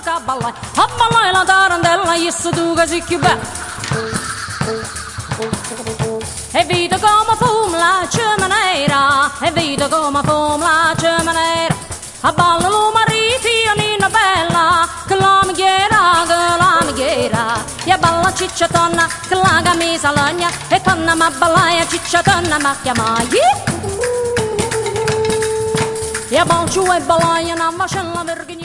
che ballai, a ballai la tarantella, io so tu che sei più bella. E vedo come fuma la cimenera, e vedo come fuma la cimenera. A ballo lo marito e nina bella, che la mighiera. E a balla ciccia tonna, che la camisa lagna, e tonna ma ballai, ciccia tonna ma chiamai. E a balcio e ballai, una mascella vergogna.